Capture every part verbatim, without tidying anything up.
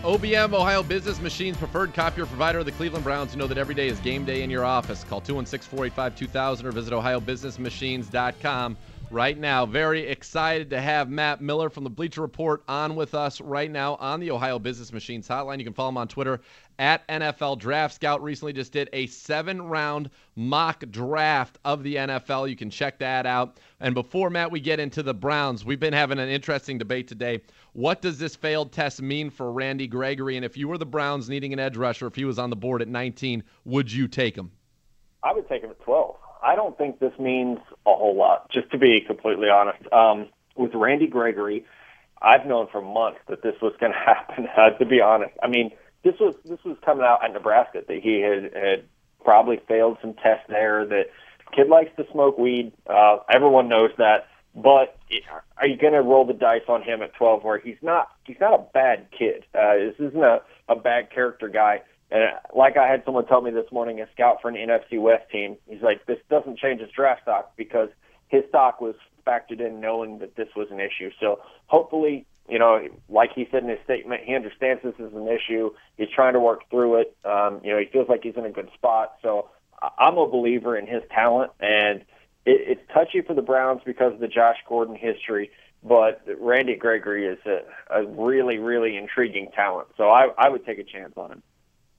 O B M, Ohio Business Machines, preferred copier provider of the Cleveland Browns. You know that every day is game day in your office. Call two one six, four eight five, two thousand or visit ohio business machines dot com right now. Very excited to have Matt Miller from the Bleacher Report on with us right now on the Ohio Business Machines hotline. You can follow him on Twitter at N F L Draft Scout. Recently just did a seven-round mock draft of the N F L. You can check that out. And before, Matt, we get into the Browns, we've been having an interesting debate today. What does this failed test mean for Randy Gregory? And if you were the Browns needing an edge rusher, if he was on the board at nineteen, would you take him? I would take him at twelve. I don't think this means a whole lot, just to be completely honest. Um, with Randy Gregory, I've known for months that this was going to happen, uh, to be honest. I mean, this was this was coming out at Nebraska, that he had, had probably failed some tests there, that kid likes to smoke weed. Uh, everyone knows that. But are you going to roll the dice on him at twelve where he's not he's not a bad kid? Uh, this isn't a, a bad character guy. And like I had someone tell me this morning, a scout for an N F C West team, he's like, this doesn't change his draft stock because his stock was factored in knowing that this was an issue. So hopefully, you know, like he said in his statement, he understands this is an issue. He's trying to work through it. Um, you know, he feels like he's in a good spot. So I'm a believer in his talent, and it, it's touchy for the Browns because of the Josh Gordon history. But Randy Gregory is a, a really, really intriguing talent. So I, I would take a chance on him.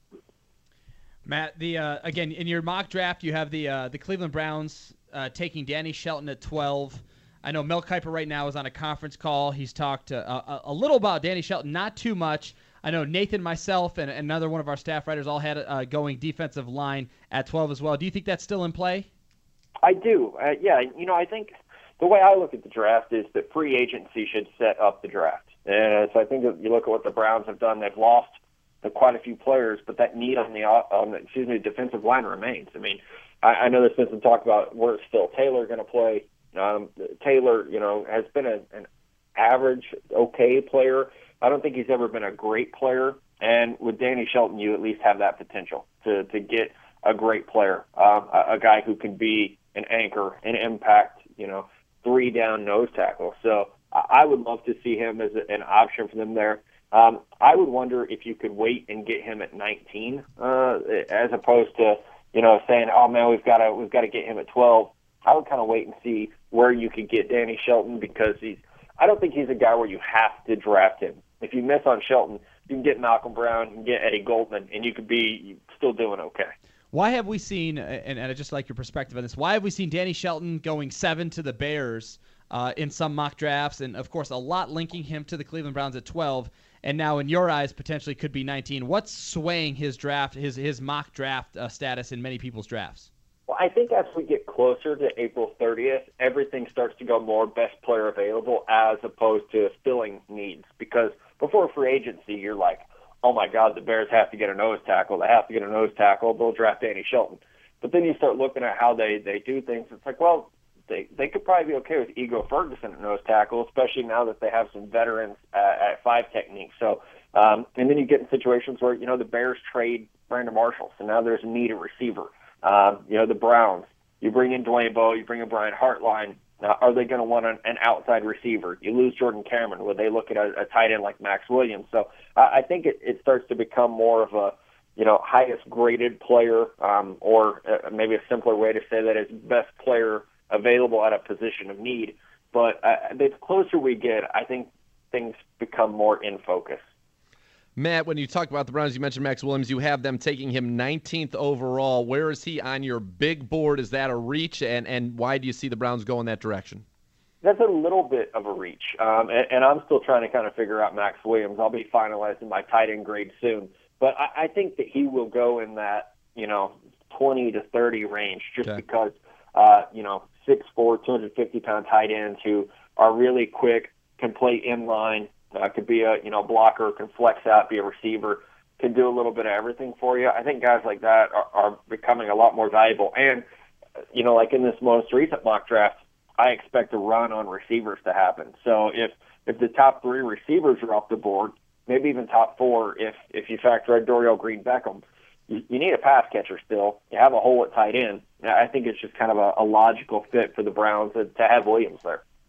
Matt, the uh, again in your mock draft, you have the uh, the Cleveland Browns uh, taking Danny Shelton at twelve. I know Mel Kiper right now is on a conference call. He's talked uh, a, a little about Danny Shelton, not too much. I know Nathan, myself, and another one of our staff writers all had uh, going defensive line at twelve as well. Do you think that's still in play? I do. Uh, yeah, you know, I think the way I look at the draft is that free agency should set up the draft. And so I think if you look at what the Browns have done, they've lost quite a few players, but that need on the on the, excuse me defensive line remains. I mean, I, I know there's been some talk about where's Phil Taylor going to play. Um, Taylor, you know, has been a, an average, okay player. I don't think he's ever been a great player. And with Danny Shelton, you at least have that potential to to get a great player, um, a, a guy who can be an anchor, an impact, you know, three down nose tackle. So I would love to see him as a, an option for them there. Um, I would wonder if you could wait and get him at nineteen, uh, as opposed to, you know, saying, "Oh man, we've got to we've got to get him at twelve." I would kind of wait and see where you could get Danny Shelton, because he's. I don't think he's a guy where you have to draft him. If you miss on Shelton, you can get Malcolm Brown, you can get Eddie Goldman, and you could be still doing okay. Why have we seen, and, and I just like your perspective on this, why have we seen Danny Shelton going seven to the Bears uh, in some mock drafts, and of course a lot linking him to the Cleveland Browns at twelve? And now, in your eyes, potentially could be nineteen. What's swaying his draft, his his mock draft uh, status in many people's drafts? Well, I think as we get closer to April thirtieth, everything starts to go more best player available as opposed to filling needs. Because before free agency, you're like, oh my God, the Bears have to get a nose tackle. They have to get a nose tackle. They'll draft Danny Shelton. But then you start looking at how they, they do things. It's like, well, They they could probably be okay with Ego Ferguson at nose tackle, especially now that they have some veterans at, at five technique. So, um, and then you get in situations where, you know, the Bears trade Brandon Marshall, so now there's a need at receiver. Um, you know, the Browns, you bring in Dwayne Bowe, you bring in Brian Hartline. Now, are they going to want an, an outside receiver? You lose Jordan Cameron. Would they look at a, a tight end like Max Williams? So I, I think it, it starts to become more of a, you know, highest graded player, um, or uh, maybe a simpler way to say that is best player available at a position of need. But uh, the closer we get, I think things become more in focus. Matt, when you talk about the Browns, you mentioned Max Williams. You have them taking him nineteenth overall. Where is he on your big board? Is that a reach? And, and why do you see the Browns go in that direction? That's a little bit of a reach. Um, and, and I'm still trying to kind of figure out Max Williams. I'll be finalizing my tight end grade soon. But I, I think that he will go in that, you know, twenty to thirty range, just okay. because, uh, you know, six foot four, two hundred fifty pound tight ends who are really quick, can play inline, uh, could be a, you know, blocker, can flex out, be a receiver, can do a little bit of everything for you. I think guys like that are, are becoming a lot more valuable. And, you know, like in this most recent mock draft, I expect a run on receivers to happen. So if, if the top three receivers are off the board, maybe even top four, if, if you factor in Dorial Green-Beckham, you, you need a pass catcher still. You have a hole at tight end. I think it's just kind of a, a logical fit for the Browns to, to have Williams there.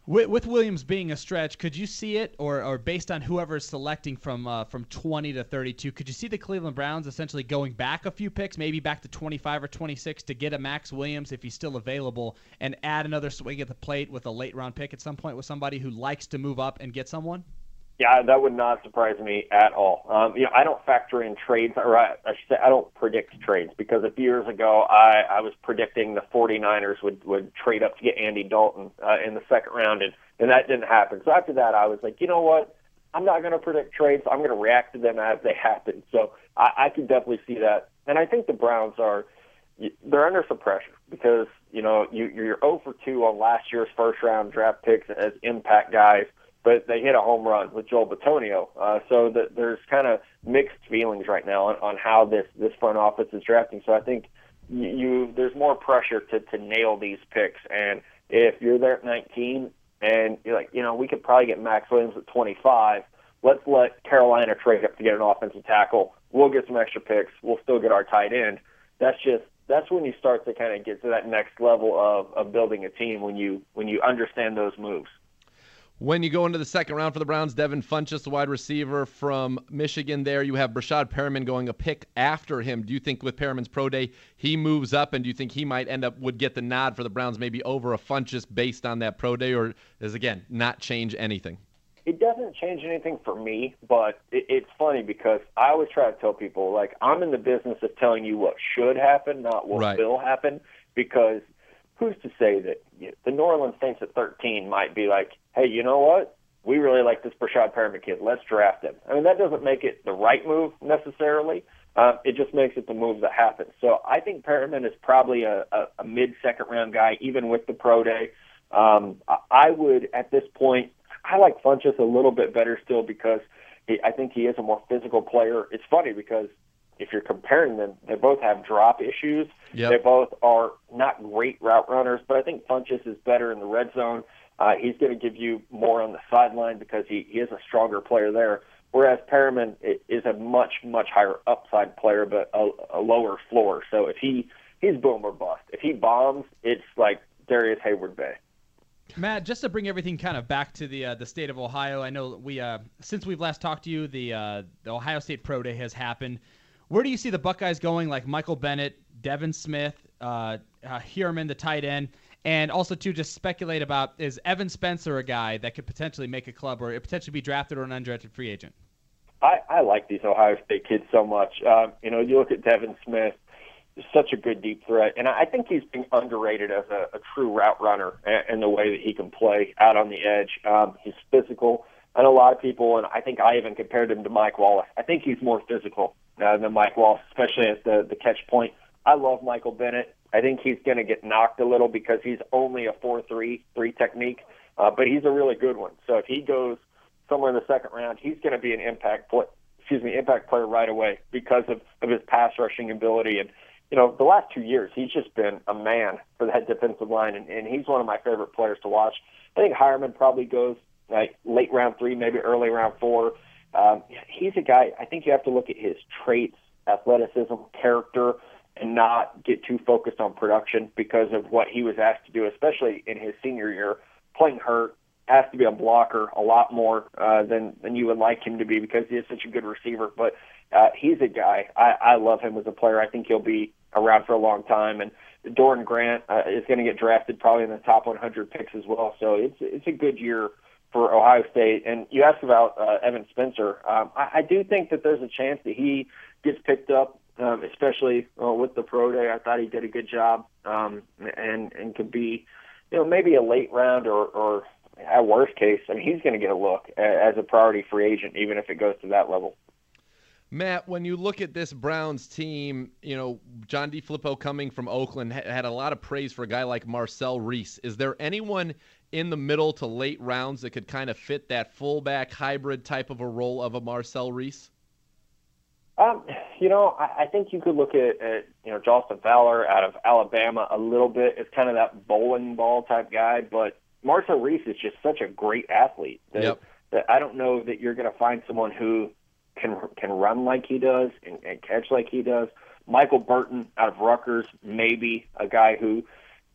With, with Williams being a stretch, could you see it, or, or based on whoever's selecting from uh, from twenty to thirty-two, could you see the Cleveland Browns essentially going back a few picks, maybe back to twenty-five or twenty-six to get a Max Williams if he's still available, and add another swing at the plate with a late round pick at some point with somebody who likes to move up and get someone? Yeah, that would not surprise me at all. Um, you know, I don't factor in trades, or I, I should say I don't predict trades, because a few years ago I, I was predicting the 49ers would, would trade up to get Andy Dalton uh, in the second round, and, and that didn't happen. So after that, I was like, you know what? I'm not going to predict trades. I'm going to react to them as they happen. So I, I can definitely see that. And I think the Browns are, they're under some pressure because, you know, you, you're oh for two on last year's first-round draft picks as impact guys, but they hit a home run with Joel Bitonio. Uh, so the, there's kind of mixed feelings right now on, on how this, this front office is drafting. So I think you, you there's more pressure to, to nail these picks. And if you're there at nineteen and you're like, you know, we could probably get Max Williams at twenty-five, let's let Carolina trade up to get an offensive tackle. We'll get some extra picks. We'll still get our tight end. That's just that's when you start to kind of get to that next level of, of building a team, when you when you understand those moves. When you go into the second round for the Browns, Devin Funchess, the wide receiver from Michigan there. You have Brashad Perriman going a pick after him. Do you think with Perriman's pro day he moves up, and do you think he might end up, would get the nod for the Browns maybe over a Funchess based on that pro day, or does, again, not change anything? It doesn't change anything for me, but it, it's funny because I always try to tell people, like, I'm in the business of telling you what should happen, not what right. will happen, because who's to say that you know, the New Orleans Saints at thirteen might be like, hey, you know what? We really like this Brashad Perriman kid. Let's draft him. I mean, that doesn't make it the right move necessarily. Uh, it just makes it the move that happens. So I think Perriman is probably a, a, a mid-second round guy, even with the pro day. Um, I would, at this point, I like Funchess a little bit better still because he, I think he is a more physical player. It's funny because if you're comparing them, they both have drop issues. Yep. They both are not great route runners, but I think Funchess is better in the red zone. Uh, he's going to give you more on the sideline because he, he is a stronger player there, whereas Perriman is a much, much higher upside player, but a, a lower floor. So if he he's boom or bust. If he bombs, it's like Darius Hayward-Bay. Matt, just to bring everything kind of back to the uh, the state of Ohio, I know we uh, since we've last talked to you, the uh, the Ohio State Pro Day has happened. Where do you see the Buckeyes going, like Michael Bennett, Devin Smith, uh, uh, Hierman, the tight end, and also to just speculate about, is Evan Spencer a guy that could potentially make a club or potentially be drafted or an undrafted free agent? I, I like these Ohio State kids so much. Uh, you know, you look at Devin Smith, such a good deep threat, and I think he's been underrated as a, a true route runner in the way that he can play out on the edge. Um, he's physical. I know a lot of people, and I think I even compared him to Mike Wallace. I think he's more physical uh, than Mike Wallace, especially at the, the catch point. I love Michael Bennett. I think he's going to get knocked a little because he's only a four three, three technique, uh, but he's a really good one. So if he goes somewhere in the second round, he's going to be an impact play, excuse me, impact player right away because of, of his pass rushing ability. And, you know, the last two years, he's just been a man for that defensive line, and, and he's one of my favorite players to watch. I think Hierman probably goes like late round three, maybe early round four. Um, he's a guy, I think you have to look at his traits, athleticism, character, and not get too focused on production because of what he was asked to do, especially in his senior year, playing hurt, has to be a blocker a lot more uh, than, than you would like him to be because he is such a good receiver. But uh, he's a guy. I, I love him as a player. I think he'll be around for a long time. And Doran Grant uh, is going to get drafted probably in the top one hundred picks as well. So it's it's a good year for Ohio State. And you asked about uh, Evan Spencer. Um, I, I do think that there's a chance that he gets picked up, um, especially uh, with the pro day. I thought he did a good job um, and and could be, you know, maybe a late round or, or at worst case, I mean, he's going to get a look as a priority free agent, even if it goes to that level. Matt, when you look at this Browns team, you know, John DeFilippo coming from Oakland had a lot of praise for a guy like Marcel Reese. Is there anyone in the middle to late rounds that could kind of fit that fullback hybrid type of a role of a Marcel Reese? Um, you know, I, I think you could look at, at, you know, Jalston Fowler out of Alabama a little bit. It's kind of that bowling ball type guy, but Marcel Reese is just such a great athlete that, yep. that I don't know that you're going to find someone who can can run like he does and, and catch like he does. Michael Burton out of Rutgers, maybe a guy who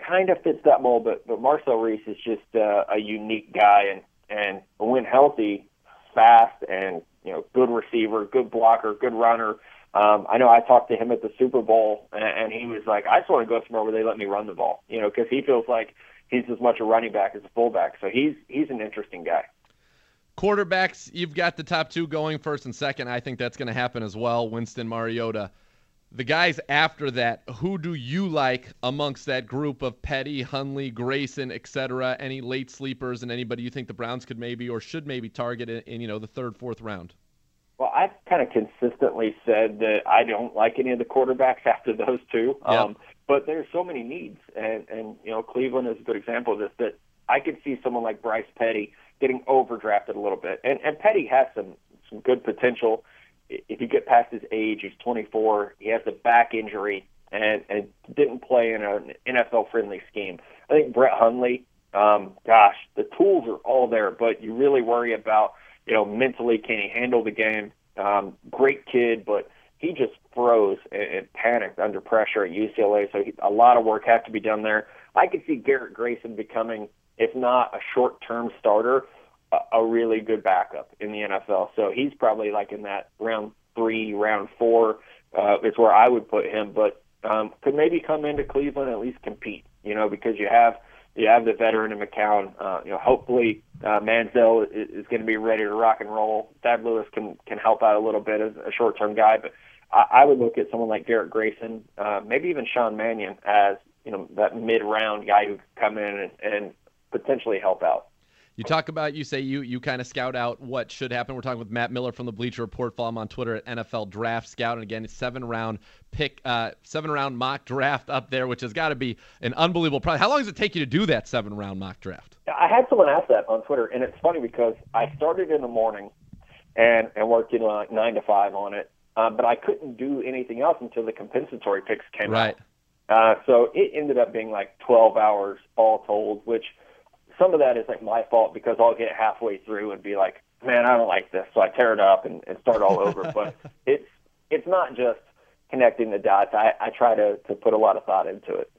kind of fits that mold, but, but Marcel Reese is just uh, a unique guy, and, and when healthy, fast, and you know, good receiver, good blocker, good runner. Um, I know I talked to him at the Super Bowl, and, and he was like, I just want to go somewhere where they let me run the ball, you know, because he feels like he's as much a running back as a fullback. So he's he's an interesting guy. Quarterbacks, you've got the top two going first and second. I think that's going to happen as well, Winston, Mariota. The guys after that, who do you like amongst that group of Petty, Hundley, Grayson, et cetera? Any late sleepers and anybody you think the Browns could maybe or should maybe target in, in you know, the third, fourth round? Well, I've kind of consistently said that I don't like any of the quarterbacks after those two. Yep. Um, but there's so many needs, and, and you know, Cleveland is a good example of this, that I could see someone like Bryce Petty getting overdrafted a little bit. And, and Petty has some, some good potential. If you get past his age, he's twenty-four, he has a back injury, and, and didn't play in an N F L-friendly scheme. I think Brett Hundley, um, gosh, the tools are all there, but you really worry about, you know, mentally, can he handle the game? Um, great kid, but he just froze and, and panicked under pressure at U C L A, so he, a lot of work has to be done there. I could see Garrett Grayson becoming, if not a short-term starter, a really good backup in the N F L. So he's probably like in that round three, round four uh, is where I would put him, but um, could maybe come into Cleveland and at least compete, you know, because you have you have the veteran in McCown. Uh, you know, hopefully uh, Manziel is, is going to be ready to rock and roll. Thad Lewis can, can help out a little bit as a short-term guy, but I, I would look at someone like Garrett Grayson, uh, maybe even Sean Mannion as, you know, that mid-round guy who could come in and, and potentially help out. You talk about, you say you you kind of scout out what should happen. We're talking with Matt Miller from the Bleacher Report. Follow him on Twitter at N F L Draft Scout. And again, it's seven round pick, uh, seven round mock draft up there, which has got to be an unbelievable process. How long does it take you to do that seven round mock draft? I had someone ask that on Twitter, and it's funny because I started in the morning and, and worked, you know, like nine to five on it, uh, but I couldn't do anything else until the compensatory picks came right. out. Uh, so it ended up being like twelve hours all told, which some of that is like my fault because I'll get halfway through and be like, man, I don't like this. So I tear it up and, and start all over. But it's it's not just connecting the dots. I, I try to, to put a lot of thought into it.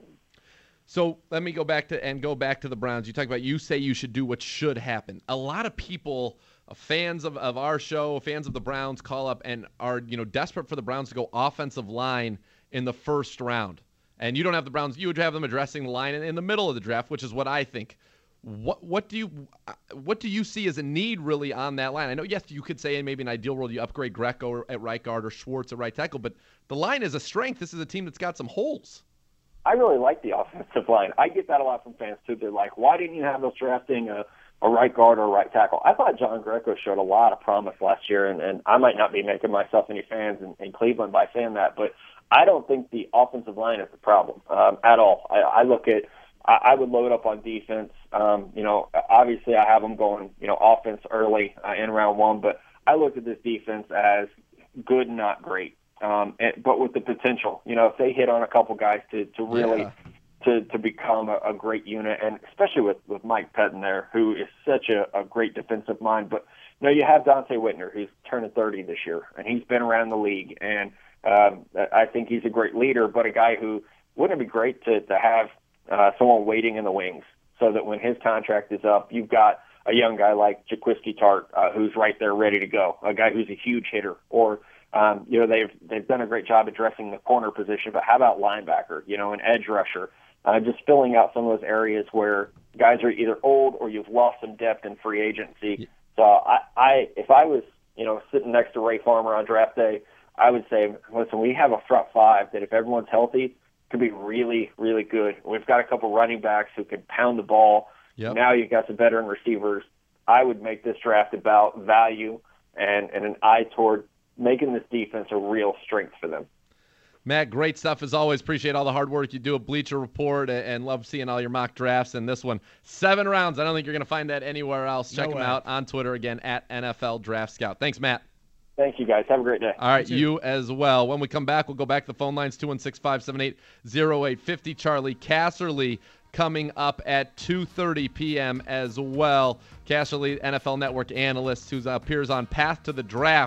So let me go back to and go back to the Browns. You talk about you say you should do what should happen. A lot of people, fans of, of our show, fans of the Browns, call up and are you know desperate for the Browns to go offensive line in the first round. And you don't have the Browns. You would have them addressing the line in, in the middle of the draft, which is what I think. What what do you what do you see as a need really on that line? I know, yes, you could say in maybe an ideal world you upgrade Greco at right guard or Schwartz at right tackle, but the line is a strength. This is a team that's got some holes. I really like the offensive line. I get that a lot from fans too. They're like, why didn't you have us drafting a, a right guard or a right tackle? I thought John Greco showed a lot of promise last year, and, and I might not be making myself any fans in, in Cleveland by saying that, but I don't think the offensive line is the problem um, at all. I, I look at I would load up on defense. Um, you know, obviously I have them going, you know, offense early uh, in round one, but I look at this defense as good, not great, um, and, but with the potential. You know, if they hit on a couple guys to, to really yeah. to, to become a, a great unit, and especially with, with Mike Pettin there, who is such a, a great defensive mind. But, you know, you have Dante Whitner, who's turning thirty this year, and he's been around the league, and um, I think he's a great leader, but a guy who wouldn't it be great to, to have – Uh, someone waiting in the wings so that when his contract is up, you've got a young guy like Jaquiski Tart uh, who's right there ready to go, a guy who's a huge hitter. Or, um, you know, they've they've done a great job addressing the corner position, but how about linebacker, you know, an edge rusher, uh, just filling out some of those areas where guys are either old or you've lost some depth in free agency. Yeah. So I, I, if I was, you know, sitting next to Ray Farmer on draft day, I would say, listen, we have a front five that if everyone's healthy, could be really, really good. We've got a couple running backs who can pound the ball. Yep. Now you've got some veteran receivers. I would make this draft about value and, and an eye toward making this defense a real strength for them. Matt, great stuff as always. Appreciate all the hard work you do at Bleacher Report and love seeing all your mock drafts. And this one, seven rounds. I don't think you're going to find that anywhere else. Check no him way. out on Twitter again at N F L Draft Scout. Thanks, Matt. Thank you, guys. Have a great day. All right, you, you as well. When we come back, we'll go back to the phone lines, two one six, five seven eight, zero eight five zero. Charlie Casserly coming up at two thirty p.m. as well. Casserly, N F L Network analyst who appears on Path to the Draft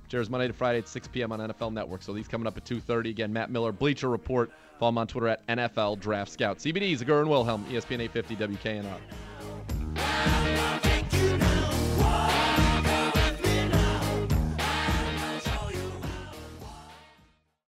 Shares Monday to Friday at six p.m. on N F L Network. So these coming up at two thirty. Again, Matt Miller, Bleacher Report. Follow him on Twitter at N F L Draft Scout. C B D, Zagur and Wilhelm, E S P N eight fifty W K N R.